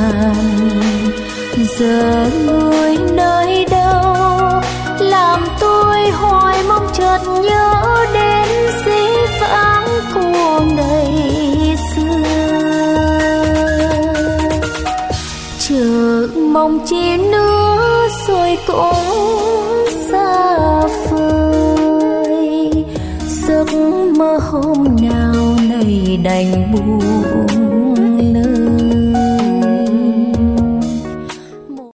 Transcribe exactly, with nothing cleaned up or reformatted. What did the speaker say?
ngàn. Giờ người nơi đâu làm tôi hoài mong chợt nhớ đến dĩ vãng của ngày xưa. Chờ mong chi nữa rồi cũng xa vời, giấc mơ hôm nào này đành buồn.